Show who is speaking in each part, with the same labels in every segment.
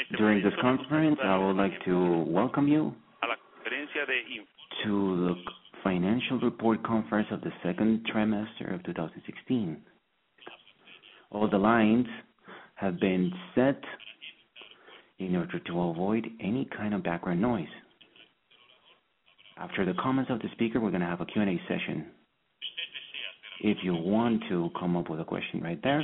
Speaker 1: During this conference, I would like to welcome you to the financial report conference of the second trimester of 2016. All the lines have been set in order to avoid any kind of background noise. After the comments of the speaker, we're going to have a Q&A session. If you want to come up with a question right there,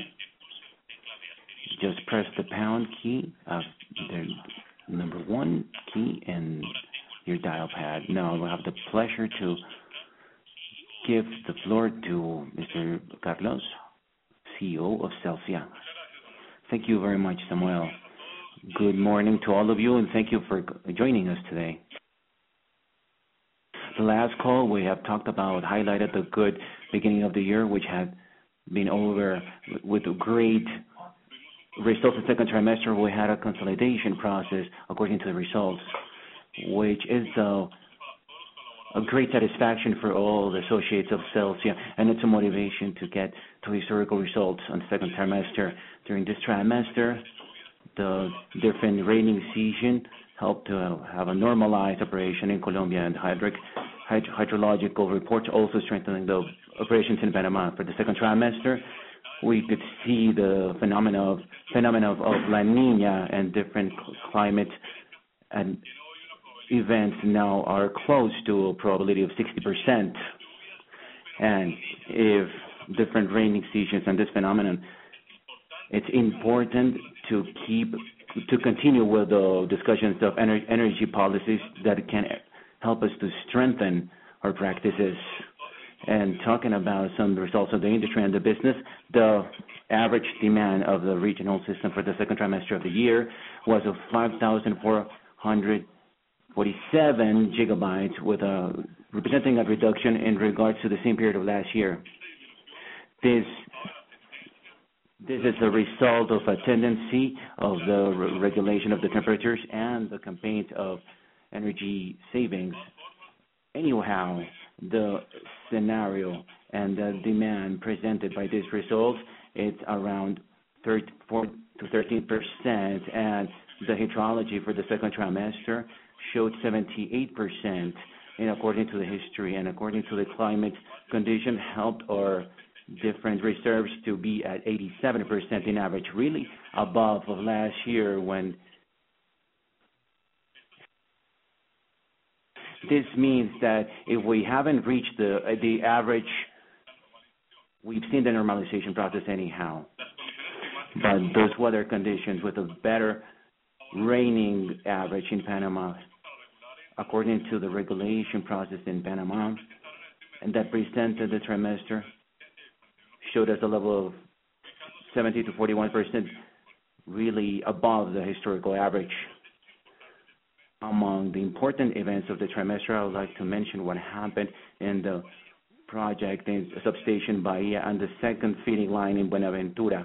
Speaker 1: just press the pound key of the number 1 key in your dial pad. Now I have the pleasure to give the floor to Mr. Carlos, CEO of Celsia. Thank you very much, Samuel. Good morning to all of you, and thank you for joining us today. The last call we have talked about highlighted the good beginning of the year, which had been over with great results. The second trimester, we had a consolidation process according to the results, which is a great satisfaction for all the associates of Celsia, and it's a motivation to get to historical results on the second trimester. During this trimester, the different rainy season helped to have a normalized operation in Colombia, and hydrological reports also strengthening the operations in Panama. For the second trimester, we could see the phenomena of La Nina and different climate and events now are close to a probability of 60%. And if different rainy seasons and this phenomenon, it's important to continue with the discussions of energy policies that can help us to strengthen our practices. And talking about some results of the industry and the business, the average demand of the regional system for the second trimester of the year was of 5,447 gigabytes, representing a reduction in regards to the same period of last year. This is a result of a tendency of the regulation of the temperatures and the campaigns of energy savings. Anyhow, the scenario and the demand presented by this result, it's around 4 to 13%, and the hydrology for the second trimester showed 78%, and according to the history and according to the climate condition, helped our different reserves to be at 87% in average, really above of last year when this means that if we haven't reached the average, we've seen the normalization process anyhow. But those weather conditions with a better raining average in Panama, according to the regulation process in Panama, and that presented the trimester, showed us a level of 70 to 41%, really above the historical average. Among the important events of the trimester, I would like to mention what happened in the project in substation Bahia and the second feeding line in Buenaventura.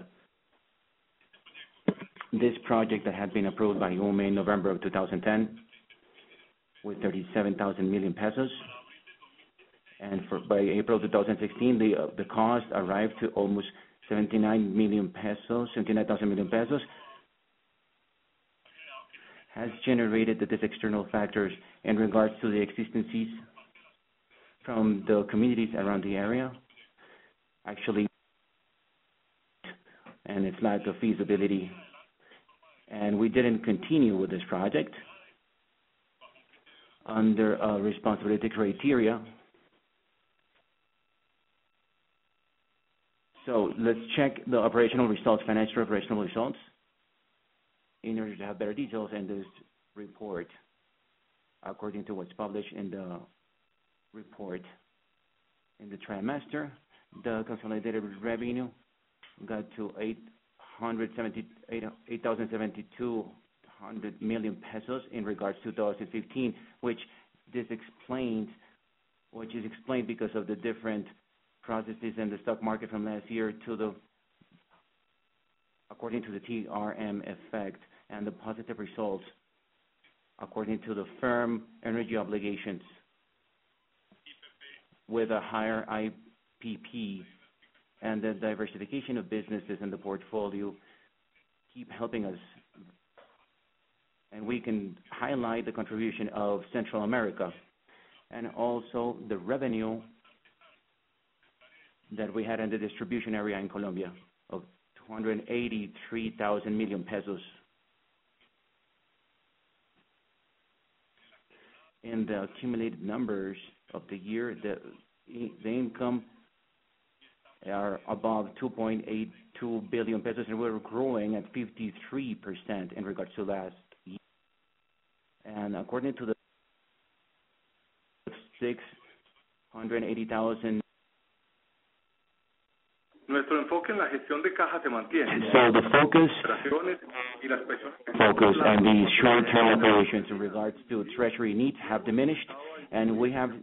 Speaker 1: This project that had been approved by UME in November of 2010 with 37,000 million pesos. And by April 2016, the cost arrived to almost 79,000 million pesos, has generated these external factors in regards to the exigencies from the communities around the area, actually, and its lack of feasibility. And we didn't continue with this project under responsibility criteria. So let's check the operational results, financial operational results, in order to have better details in this report, according to what's published in the report. In the trimester, the consolidated revenue got to 8,072 million pesos in regards to 2015, which is explained because of the different processes in the stock market from last year according to the TRM effect and the positive results according to the firm energy obligations with a higher IPP and the diversification of businesses in the portfolio keep helping us and we can highlight the contribution of Central America and also the revenue that we had in the distribution area in Colombia of 283,000 million pesos. In the accumulated numbers of the year, the income are above 2.82 billion pesos, and we're growing at 53% in regards to last year. And according to the 680,000.
Speaker 2: Nuestro enfoque en la gestión de caja se mantiene.
Speaker 1: So the focus and the short-term operations in regards to treasury needs have diminished, and we have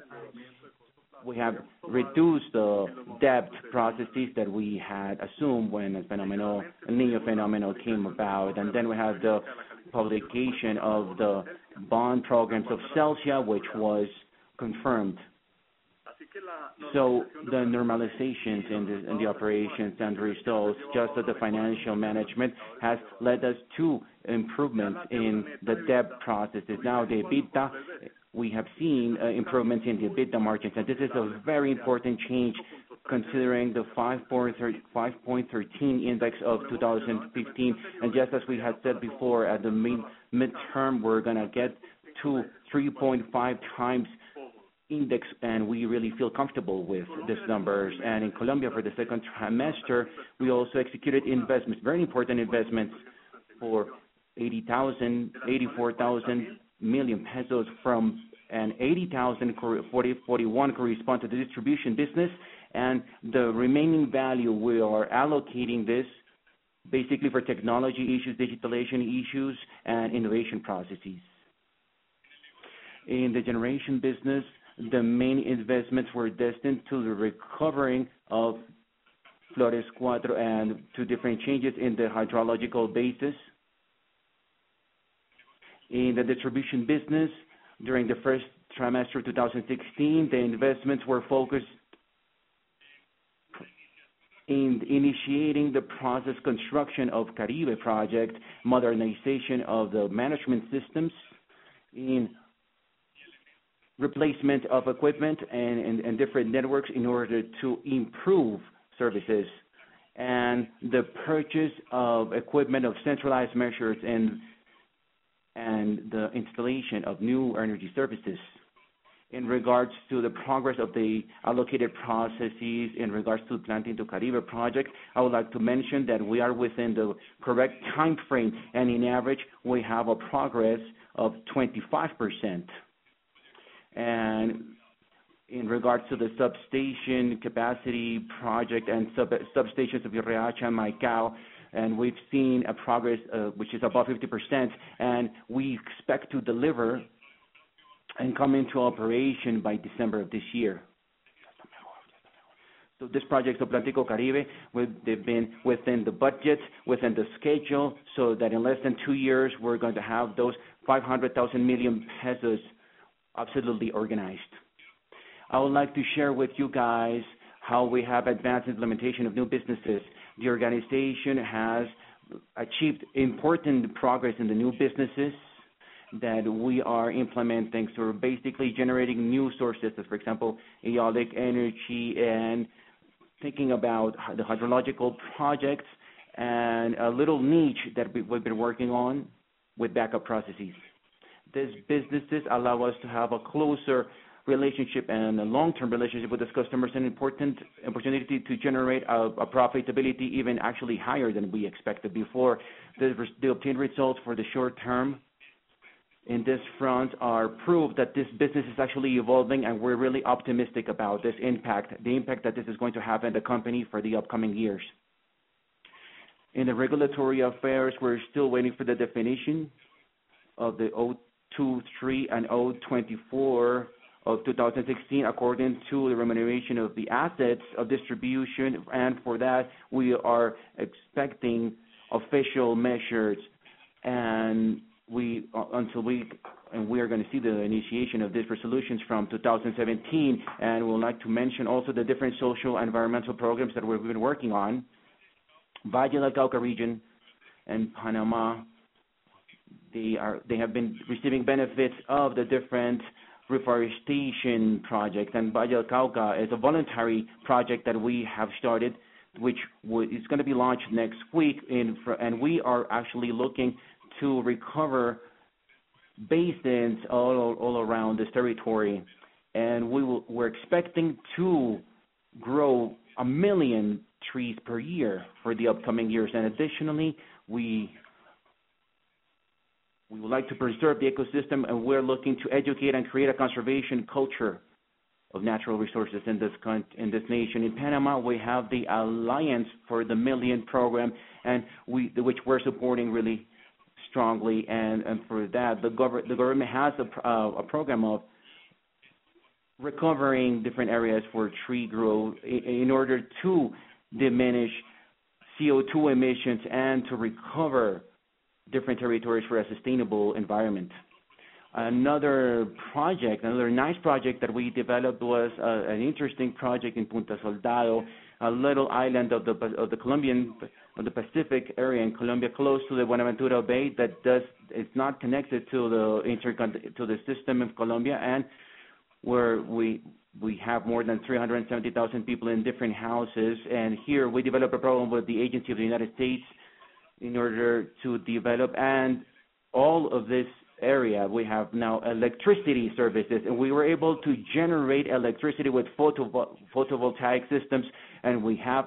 Speaker 1: reduced the debt processes that we had assumed when the El Niño phenomenon came about, and then we have the publication of the bond programs of Celsia, which was confirmed. So the normalizations in the operations and results, just as the financial management, has led us to improvements in the debt processes. Now the EBITDA, we have seen improvements in the EBITDA margins, and this is a very important change considering the 5.13 index of 2015. And just as we had said before, at the midterm, we're going to get to 3.5 times index, and we really feel comfortable with these numbers. And in Colombia, for the second trimester, we also executed investments, very important investments, for 84,000 million pesos from and 41 correspond to the distribution business, and the remaining value we are allocating this basically for technology issues, digitalization issues, and innovation processes. In the generation business, the main investments were destined to the recovering of Flores 4 and to different changes in the hydrological basis. In the distribution business, during the first trimester of 2016, the investments were focused in initiating the process construction of Caribe project, modernization of the management systems, in replacement of equipment and different networks in order to improve services, and the purchase of equipment of centralized measures and the installation of new energy services. In regards to the progress of the allocated processes in regards to Planting to Caribe project, I would like to mention that we are within the correct time frame, and in average, we have a progress of 25%. And in regards to the substation capacity project and substations of Irreacha and Maicao, and we've seen a progress which is above 50%, and we expect to deliver and come into operation by December of this year. So this project of Plantico Caribe, they've been within the budget, within the schedule, so that in less than 2 years, we're going to have those 500,000 million pesos absolutely organized. I would like to share with you guys how we have advanced implementation of new businesses. The organization has achieved important progress in the new businesses that we are implementing. So we're basically generating new sources, for example, eolic energy, and thinking about the hydrological projects, and a little niche that we've been working on with backup processes. These businesses allow us to have a closer relationship and a long-term relationship with these customers, an important opportunity to generate a profitability even actually higher than we expected before. The obtained results for the short term in this front are proof that this business is actually evolving, and we're really optimistic about this impact, the impact that this is going to have in the company for the upcoming years. In the regulatory affairs, we're still waiting for the definition of the 023 and 024 of 2016 according to the remuneration of the assets of distribution, and for that we are expecting official measures, and we are going to see the initiation of these resolutions from 2017, and we'd like to mention also the different social and environmental programs that we've been working on. Valle del Cauca region and Panama, they have been receiving benefits of the different reforestation projects. And Valle del Cauca is a voluntary project that we have started, which is going to be launched next week. And we are actually looking to recover basins all around this territory. And we're expecting to grow 1 million trees per year for the upcoming years. And additionally, we would like to preserve the ecosystem, and we're looking to educate and create a conservation culture of natural resources in this nation. In Panama, we have the Alliance for the Million program, and which we're supporting really strongly. And for that, the government has a program of recovering different areas for tree growth in order to diminish CO2 emissions and to recover different territories for a sustainable environment. Another nice project that we developed was an interesting project in Punta Soldado, a little island of the Pacific area in Colombia, close to the Buenaventura Bay, it's not connected to the system of Colombia, and where we have more than 370,000 people in different houses. And here we developed a program with the Agency of the United States in order to develop, and all of this area we have now electricity services, and we were able to generate electricity with photovoltaic systems, and we have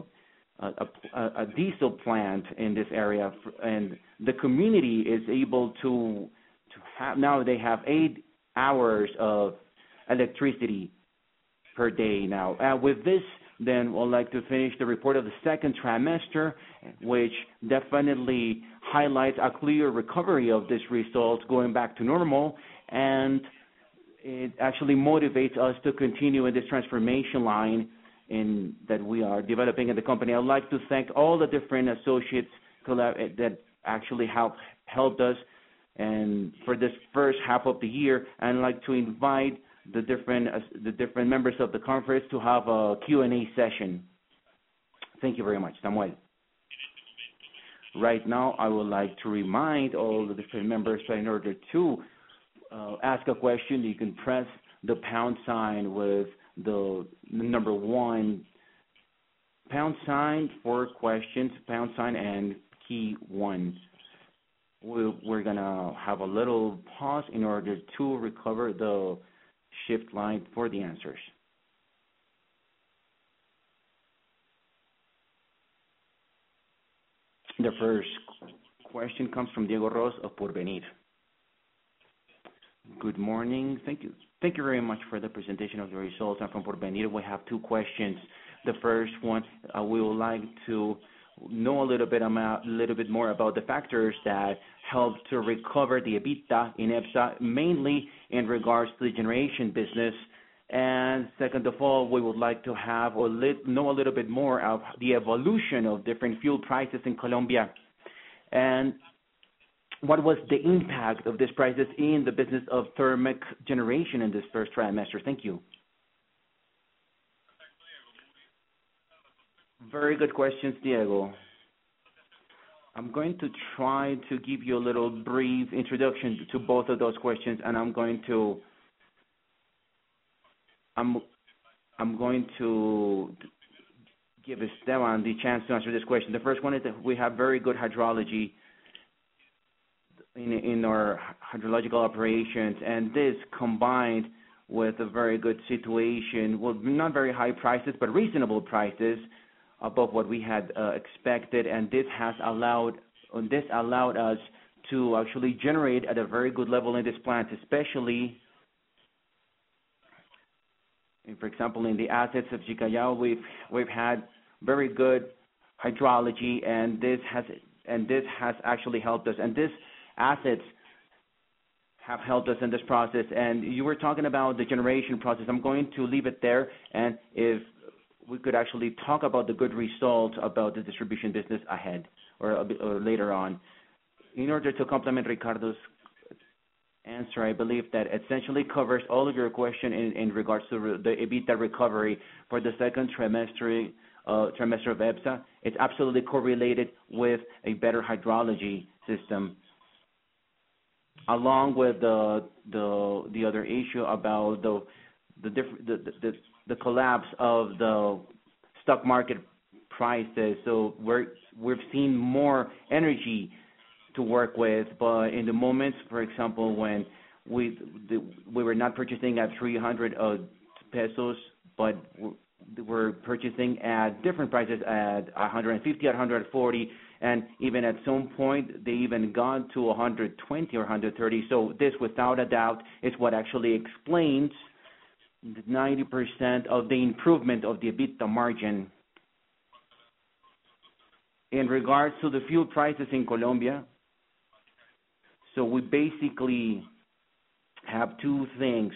Speaker 1: a diesel plant in this area, and the community is able to have, now they have 8 hours of electricity per day now. With this, then we'd like to finish the report of the second trimester, which definitely highlights a clear recovery of this result going back to normal, and it actually motivates us to continue in this transformation line that we are developing in the company. I'd like to thank all the different associates that actually have helped us and for this first half of the year, and I'd like to invite the different members of the conference to have a Q&A session. Thank you very much. Samuel. Right now, I would like to remind all the different members that in order to ask a question, you can press the pound sign with the number 1, pound sign for questions, pound sign and key 1. We're going to have a little pause in order to recover the shift line for the answers. The first question comes from Diego Ross of Porvenir. Good morning. Thank you. Thank you very much for the presentation of the results. I'm from Porvenir. We have 2 questions. The first one, we would like to know a little bit more about the factors that helped to recover the EBITDA in EBSA, mainly in regards to the generation business. And second of all, we would like to have know a little bit more of the evolution of different fuel prices in Colombia, and what was the impact of these prices in the business of thermic generation in this first trimester. Thank you. Very good questions, Diego. I'm going to try to give you a little brief introduction to both of those questions, and I'm going to give Esteban the chance to answer this question. The first one is that we have very good hydrology in our hydrological operations, and this combined with a very good situation, well, not very high prices, but reasonable prices above what we had expected, and this allowed us to actually generate at a very good level in this plant, especially, for example, in the assets of Chicayao, we've had very good hydrology, and this has actually helped us, and these assets have helped us in this process. And you were talking about the generation process. I'm going to leave it there, and if we could actually talk about the good results about the distribution business ahead or later on. In order to complement Ricardo's answer, I believe that essentially covers all of your question in regards to the EBITDA recovery for the second trimester of EBSA. It's absolutely correlated with a better hydrology system. along with the other issue about the collapse of the stock market prices. So we've seen more energy to work with, but in the moments, for example, when we were not purchasing at 300 pesos, but we're purchasing at different prices at 150, at 140, and even at some point they even gone to 120 or 130. So this, without a doubt, is what actually explains 90% of the improvement of the EBITDA margin. In regards to the fuel prices in Colombia, so we basically have two things.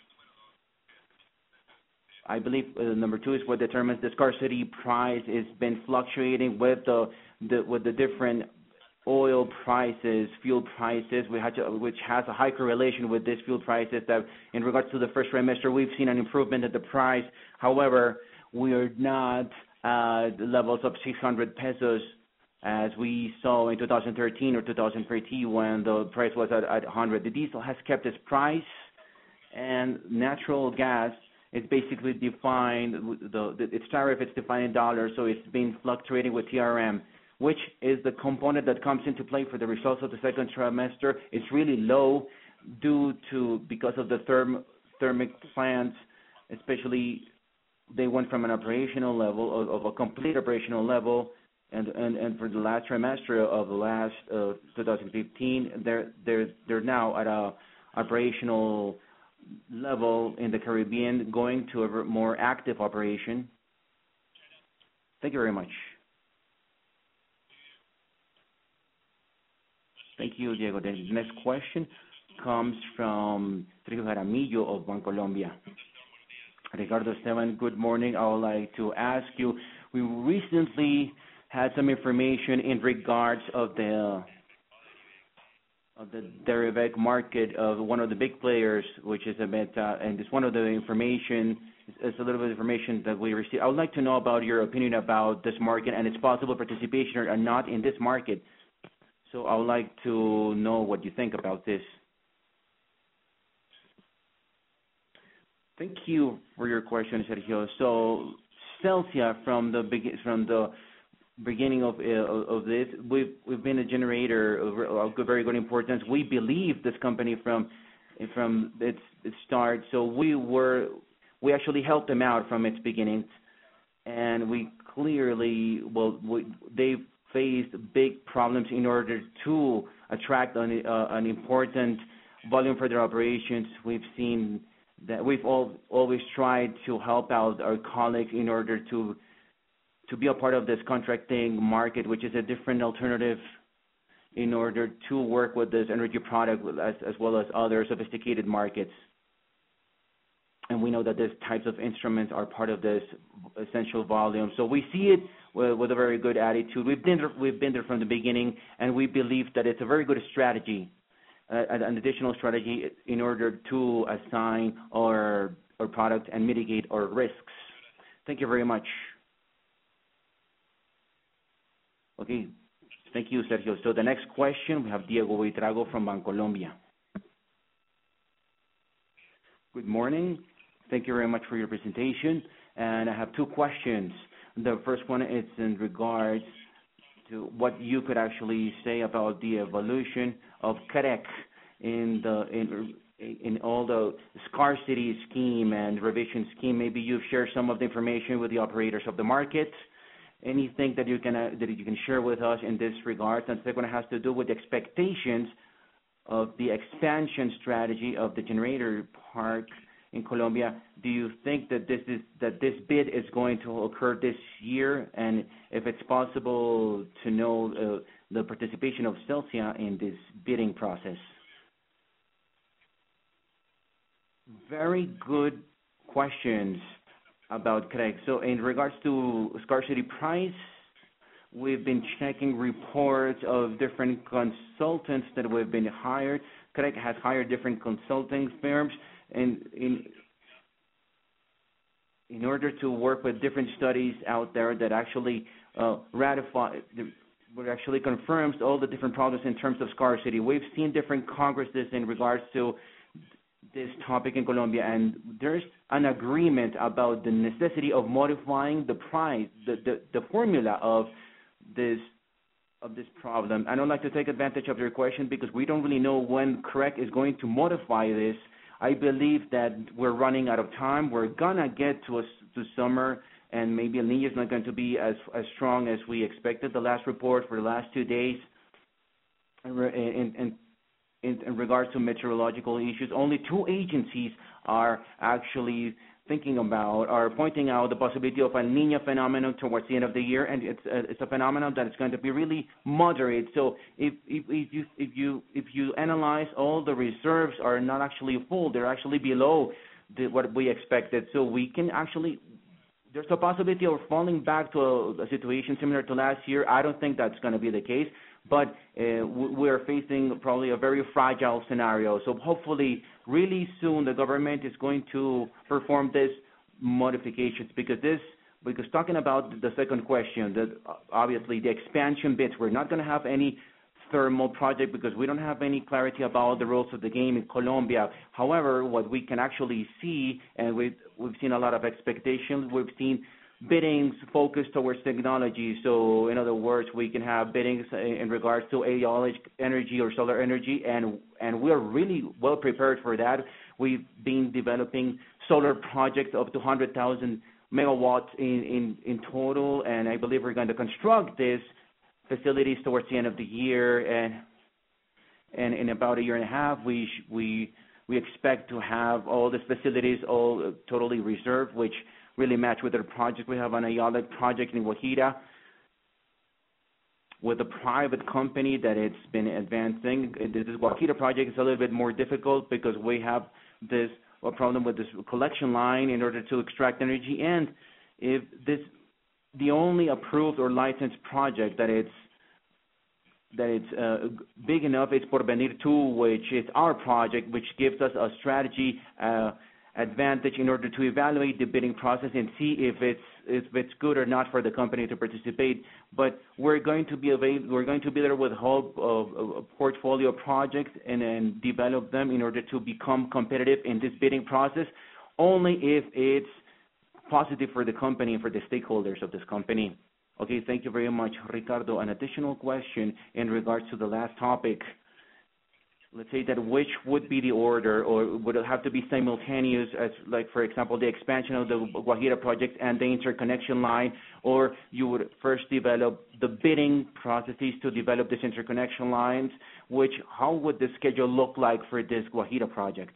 Speaker 1: I believe number two is what determines the scarcity price. It's been fluctuating with the different oil prices, fuel prices, which has a high correlation with these fuel prices. That in regards to the first trimester, we've seen an improvement in the price. However, we are not at levels of 600 pesos as we saw in 2013 or 2014 when the price was at 100. The diesel has kept its price, and natural gas is basically defined, its tariff is defined in dollars, so it's been fluctuating with TRM, which is the component that comes into play for the results of the second trimester. It's really low because of the thermic plants, especially they went from an operational level of a complete operational level, and for the last trimester of the last 2015, they're now at a operational level in the Caribbean, going to a more active operation. Thank you very much. Thank you, Diego. The next question comes from Sergio Jaramillo of Bancolombia. Ricardo Esteban, good morning. I would like to ask you, we recently had some information in regards of the derivative market of one of the big players, which is Meta, and it's one of the information, it's a little bit of information that we received. I would like to know about your opinion about this market and its possible participation or not in this market. So I would like to know what you think about this. Thank you for your question, Sergio. So Celsia, from the beginning of this, we've been a generator of very good importance. We believe this company from its start. So we actually helped them out from its beginnings, and we clearly they faced big problems in order to attract an important volume for their operations. We've seen that we've always tried to help out our colleagues in order to be a part of this contracting market, which is a different alternative in order to work with this energy product as well as other sophisticated markets. And we know that these types of instruments are part of this essential volume. So we see it with a very good attitude. We've been there from the beginning, and we believe that it's a very good strategy, an additional strategy in order to assign our product and mitigate our risks. Thank you very much. Okay, thank you, Sergio. So the next question, we have Diego Buitrago from Bancolombia. Good morning. Thank you very much for your presentation. And I have two questions. The first one is in regards to what you could actually say about the evolution of CREC in all the scarcity scheme and revision scheme. Maybe you've shared some of the information with the operators of the market. Anything that you can share with us in this regard? And second one has to do with the expectations of the expansion strategy of the generator park in Colombia. Do you think that this bid is going to occur this year? And if it's possible to know the participation of Celsia in this bidding process? Very good questions about CREC. So in regards to scarcity price, we've been checking reports of different consultants that we've been hired. CREC has hired different consulting firms in order to work with different studies out there that actually what actually confirms all the different problems in terms of scarcity. We've seen different congresses in regards to this topic in Colombia, and there's an agreement about the necessity of modifying the price, the formula of this problem. I don't like to take advantage of your question because we don't really know when CREC is going to modify this. I believe that we're running out of time. We're gonna get to summer, and maybe El Niño is not going to be as strong as we expected. The last report for the last 2 days, in regards to meteorological issues, only 2 agencies are actually pointing out the possibility of a Niño phenomenon towards the end of the year, and it's a phenomenon that is going to be really moderate. So if you analyze, all the reserves are not actually full; they're actually below what we expected. So we can actually, there's a possibility of falling back to a situation similar to last year. I don't think that's going to be the case, but we're facing probably a very fragile scenario. So hopefully, really soon, the government is going to perform these modifications, because talking about the second question, that obviously the expansion bits, we're not going to have any thermal project because we don't have any clarity about the rules of the game in Colombia. However, what we can actually see, and we've seen a lot of expectations, we've seen biddings focused towards technology. So in other words, we can have biddings in regards to eolic energy or solar energy, and we're really well prepared for that. We've been developing solar projects up to 100,000 megawatts in total, and I believe we're going to construct these facilities towards the end of the year, and in about a year and a half, we expect to have all these facilities all totally reserved, which really match with the project. We have an eolic project in Guajira with a private company that it's been advancing. This Guajira project is a little bit more difficult because we have a problem with this collection line in order to extract energy, and if the only approved or licensed project that it's big enough is Porvenir 2, which is our project, which gives us a strategy advantage in order to evaluate the bidding process and see if it's good or not for the company to participate. But we're going to be there with a whole portfolio of projects and develop them in order to become competitive in this bidding process, only if it's positive for the company and for the stakeholders of this company. Okay, thank you very much, Ricardo. An additional question in regards to the last topic. Let's say that which would be the order, or would it have to be simultaneous as, like, for example, the expansion of the Guajira project and the interconnection line, or you would first develop the bidding processes to develop these interconnection lines? How would the schedule look like for this Guajira project?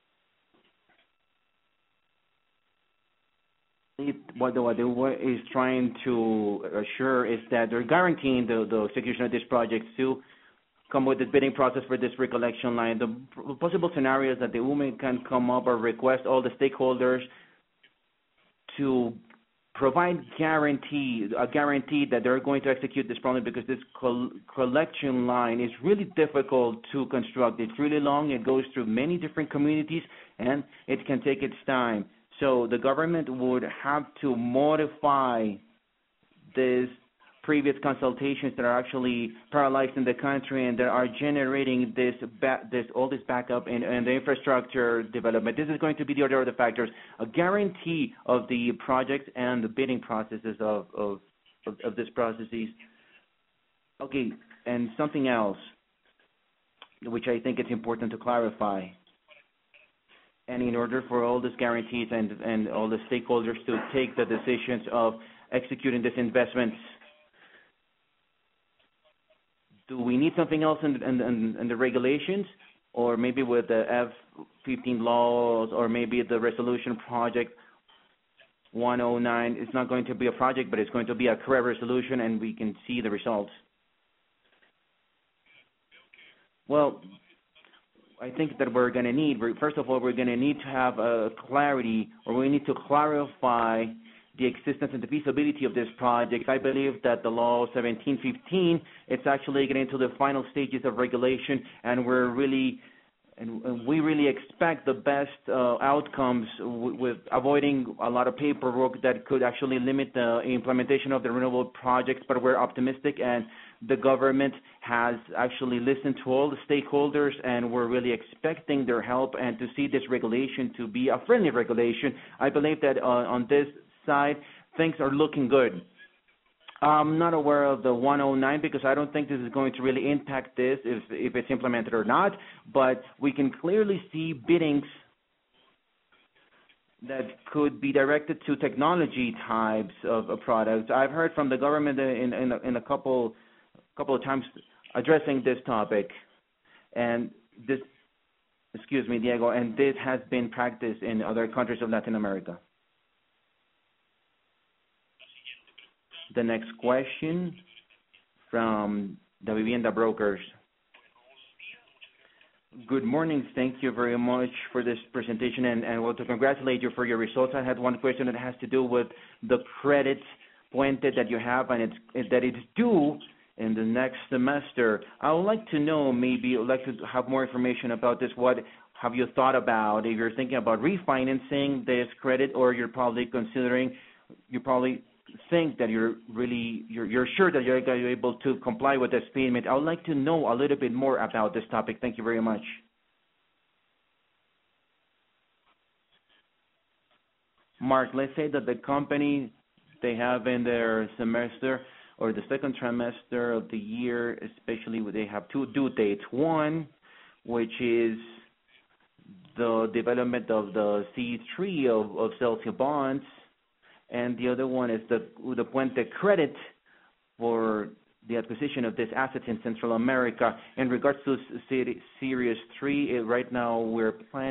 Speaker 1: What is trying to assure is that they're guaranteeing the execution of these projects to come with the bidding process for this recollection line. The possible scenarios that the UME can come up or request all the stakeholders to provide a guarantee that they're going to execute this project, because this collection line is really difficult to construct. It's really long. It goes through many different communities, and it can take its time. So the government would have to modify these previous consultations that are actually paralyzed in the country and that are generating all this backup and the infrastructure development. This is going to be the order of the factors, a guarantee of the projects and the bidding processes of these processes. Okay, and something else, which I think it's important to clarify. And in order for all these guarantees and all the stakeholders to take the decisions of executing these investments, do we need something else in the regulations, or maybe with the F-15 laws, or maybe the resolution project 109? It's not going to be a project, but it's going to be a CREC resolution, and we can see the results. Well, I think that we're going to need, first of all, we're going to need to have clarity, or we need to clarify the existence and the feasibility of this project. I believe that the law 1715, it's actually getting to the final stages of regulation, and we really expect the best outcomes with avoiding a lot of paperwork that could actually limit the implementation of the renewable projects. But we're optimistic, and the government has actually listened to all the stakeholders, and we're really expecting their help and to see this regulation to be a friendly regulation. I believe that on this side, things are looking good. I'm not aware of the 109 because I don't think this is going to really impact this if it's implemented or not, but we can clearly see biddings that could be directed to technology types of products. I've heard from the government in a couple of times addressing this topic, and this, excuse me, Diego, and this has been practiced in other countries of Latin America. The next question from the Vivienda Brokers. Good morning. Thank you very much for this presentation, and well, to congratulate you for your results. I had one question that has to do with the credit puente that you have, and that it's due in the next semester. I would like to know, maybe I'd like to have more information about this. What have you thought about? If you're thinking about refinancing this credit, or you're probably think that you're sure that you're able to comply with this payment. I would like to know a little bit more about this topic. Thank you very much. Mark, let's say that the company, they have in their semester or the second trimester of the year, especially when they have two due dates. One, which is the development of the C3 of Celsia bonds, and the other one is the Puente credit for the acquisition of these assets in Central America. In regards to Series 3, right now we're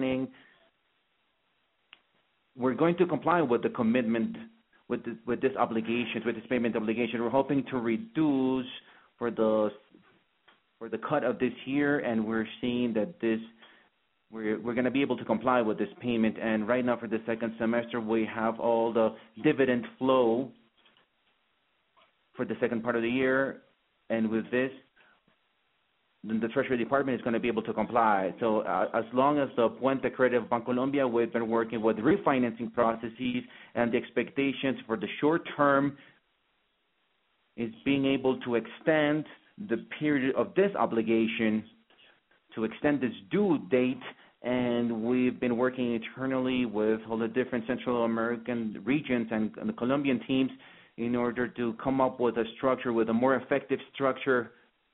Speaker 1: going to comply with the commitment, with this obligation, with this payment obligation. We're hoping to reduce for the cut of this year, and we're seeing that we're going to be able to comply with this payment. And right now for the second semester, we have all the dividend flow for the second part of the year. And with this, then the Treasury Department is going to be able to comply. So as long as the Puente Credit of Bancolombia, we've been working with refinancing processes, and the expectations for the short term is being able to extend the period of this obligation, to extend this due date. And we've been working internally with all the different Central American regions and the Colombian teams in order to come up with a structure, with a more effective structure.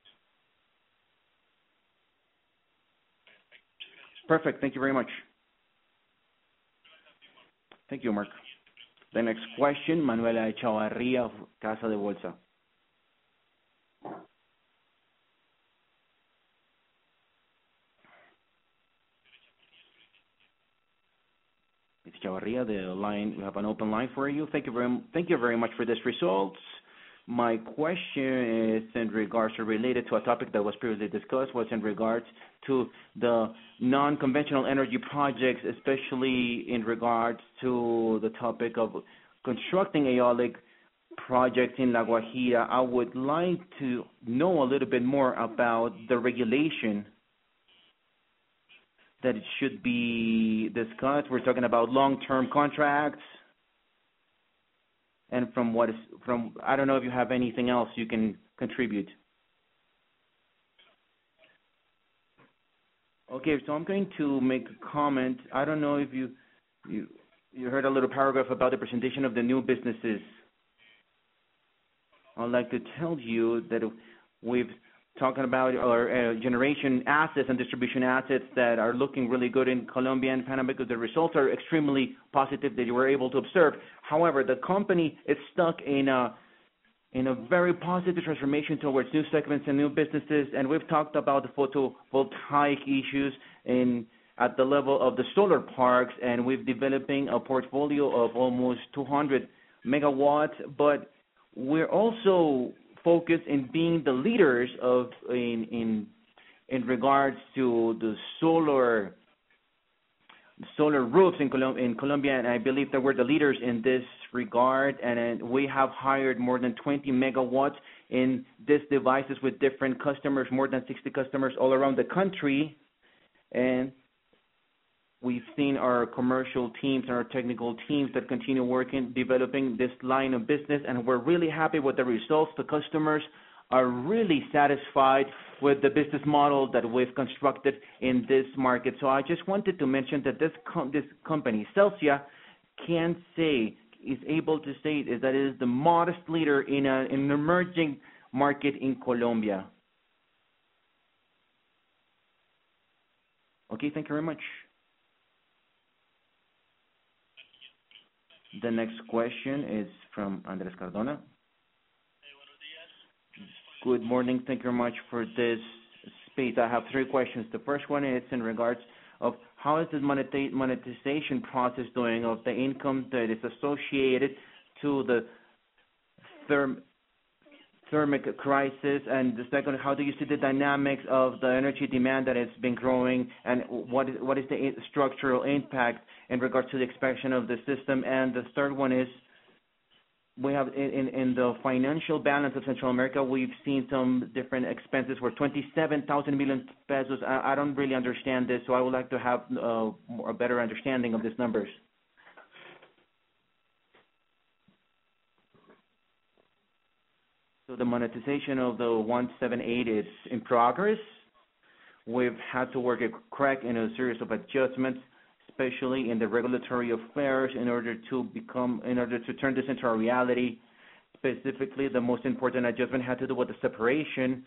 Speaker 1: Perfect. Thank you very much. Thank you, Mark. The next question, Manuela Echavarría of Casa de Bolsa. Echavarría, the line, we have an open line for you. Thank you very much for this results. My question is in regards to, related to a topic that was previously discussed, was in regards to the non-conventional energy projects, especially in regards to the topic of constructing aeolic projects in La Guajira. I would like to know a little bit more about the regulation that it should be discussed. We're talking about long-term contracts. And I don't know if you have anything else you can contribute. Okay, so I'm going to make a comment. I don't know if you heard a little paragraph about the presentation of the new businesses. I'd like to tell you that we've talking about our generation assets and distribution assets that are looking really good in Colombia and Panama, because the results are extremely positive that you were able to observe. However, the company is stuck in a very positive transformation towards new segments and new businesses, and we've talked about the photovoltaic issues at the level of the solar parks, and we're developing a portfolio of almost 200 megawatts, but we're also focused in being the leaders in regards to the solar roofs in Colombia, and I believe that we're the leaders in this regard, and we have hired more than 20 megawatts in these devices with different customers, more than 60 customers all around the country, and we've seen our commercial teams and our technical teams that continue working, developing this line of business, and we're really happy with the results. The customers are really satisfied with the business model that we've constructed in this market. So I just wanted to mention that this company, Celsia, is able to say is that it is the modest leader in an emerging market in Colombia. Okay, thank you very much. The next question is from Andres Cardona. Good morning. Thank you very much for this space. I have three questions. The first one is in regards of how is the monetization process doing of the income that is associated to the thermic crisis, and the second, how do you see the dynamics of the energy demand that has been growing, and what is the structural impact in regards to the expansion of the system? And the third one is, we have in the financial balance of Central America, we've seen some different expenses were 27,000 million pesos. I don't really understand this, so I would like to have a better understanding of these numbers. So the monetization of the 178 is in progress. We've had to work crack in a series of adjustments, especially in the regulatory affairs, in order to turn this into a reality. Specifically, the most important adjustment had to do with the separation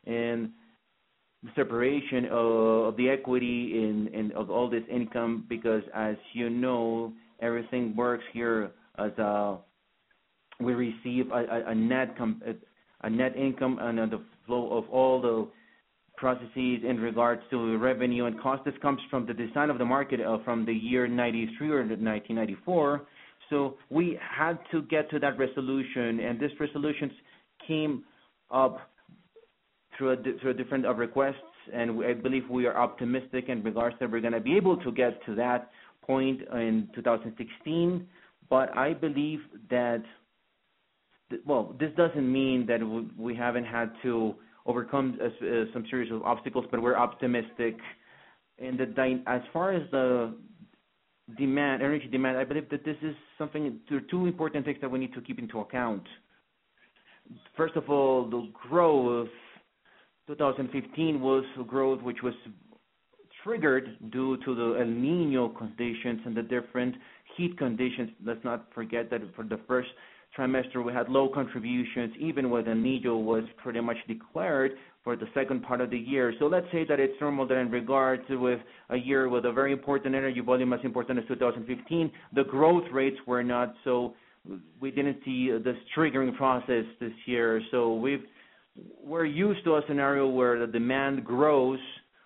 Speaker 1: of the equity of all this income, because as you know, everything works here as we receive a net income and the flow of all the processes in regards to revenue and cost. This comes from the design of the market from the year 93 or 1994. So we had to get to that resolution, and this resolution came up through a different requests, and I believe we are optimistic in regards that we're going to be able to get to that point in 2016. But I believe that, well, this doesn't mean that we haven't had to overcome some series of obstacles, but we're optimistic. And as far as the demand, energy demand, I believe that this is something. There are two important things that we need to keep into account. First of all, the growth. 2015 was a growth which was triggered due to the El Niño conditions and the different heat conditions. Let's not forget that for the first trimester we had low contributions, even when El Niño was pretty much declared for the second part of the year. So let's say that it's normal that in regards with a year with a very important energy volume as important as 2015, the growth rates were not so, we didn't see this triggering process this year. So we're used to a scenario where the demand grows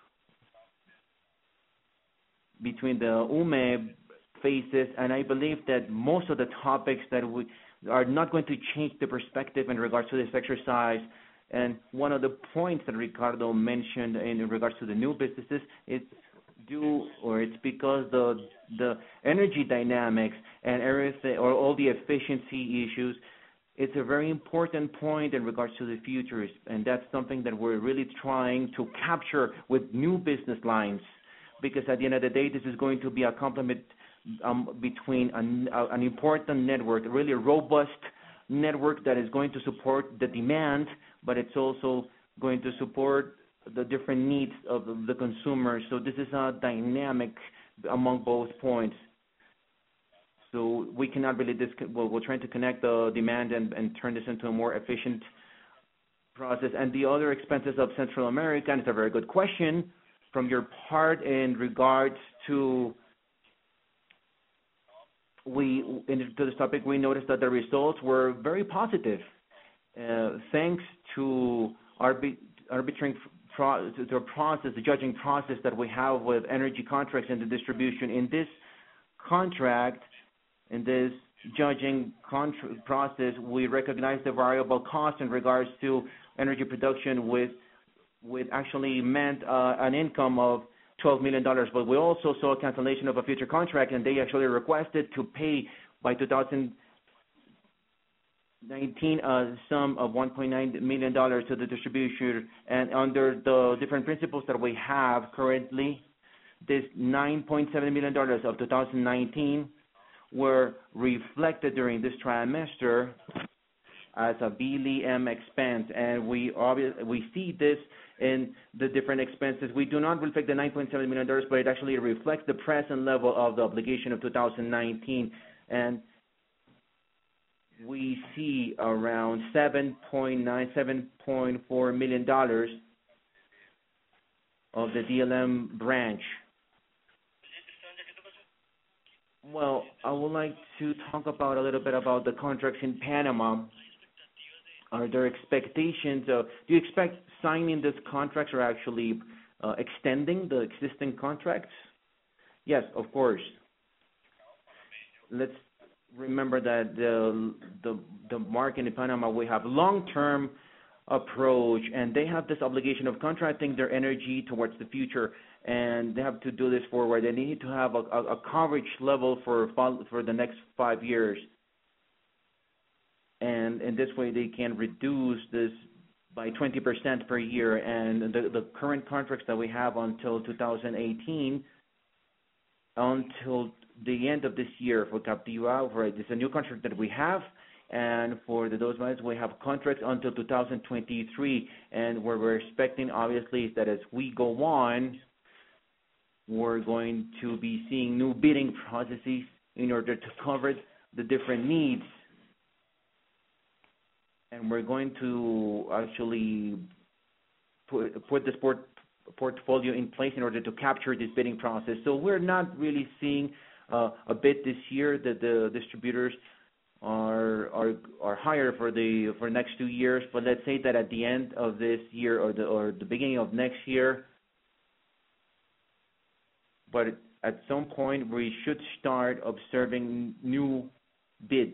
Speaker 1: between the UME phases, and I believe that most of the topics that we are not going to change the perspective in regards to this exercise. And one of the points that Ricardo mentioned in regards to the new businesses, it's because the energy dynamics and everything, or all the efficiency issues, it's a very important point in regards to the futures, and that's something that we're really trying to capture with new business lines, because at the end of the day, this is going to be a complement between an important network, really a robust network that is going to support the demand, but it's also going to support the different needs of the consumer. So this is a dynamic among both points. So we cannot really we're trying to connect the demand and turn this into a more efficient process. And the other expenses of Central America, and it's a very good question from your part in regards to this topic. We noticed that the results were very positive, thanks to arbitrary process, the judging process that we have with energy contracts and the distribution. In this contract, in this judging process, we recognize the variable cost in regards to energy production with actually meant an income of $12 million, but we also saw a cancellation of a future contract, and they actually requested to pay by 2019 a sum of $1.9 million to the distributor. And under the different principles that we have currently, this $9.7 million of 2019 were reflected during this trimester as a BLM expense, and we see this in the different expenses. We do not reflect the $9.7 million, but it actually reflects the present level of the obligation of 2019, and we see around $7.4 million of the DLM branch. Well, I would like to talk about a little bit about the contracts in Panama. Are there expectations? Do you expect signing these contracts or actually extending the existing contracts? Yes, of course. Let's remember that the market in Panama, we have long-term approach, and they have this obligation of contracting their energy towards the future, and they have to do this forward. They need to have a coverage level for the next 5 years, and in this way they can reduce this by 20% per year. And the current contracts that we have until 2018, until the end of this year for Captiva, right? It's a new contract that we have, and for the those months we have contracts until 2023, and what we're expecting obviously is that as we go on, we're going to be seeing new bidding processes in order to cover the different needs, and we're going to actually put this portfolio in place in order to capture this bidding process. So we're not really seeing a bid this year that the distributors are higher for the next 2 years, but let's say that at the end of this year or the beginning of next year, but at some point we should start observing new bids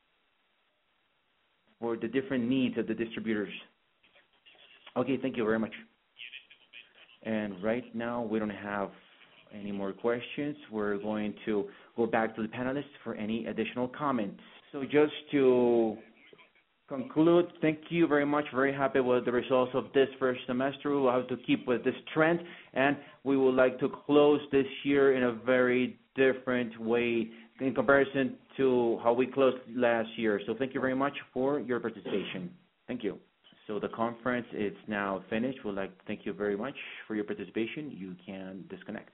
Speaker 1: for the different needs of the distributors. Okay, thank you very much. And right now we don't have any more questions. We're going to go back to the panelists for any additional comments. So just to conclude, thank you very much. Very happy with the results of this first semester. We'll have to keep with this trend, and we would like to close this year in a very different way in comparison to how we closed last year. So thank you very much for your participation. Thank you. So the conference is now finished. We'd like to thank you very much for your participation. You can disconnect.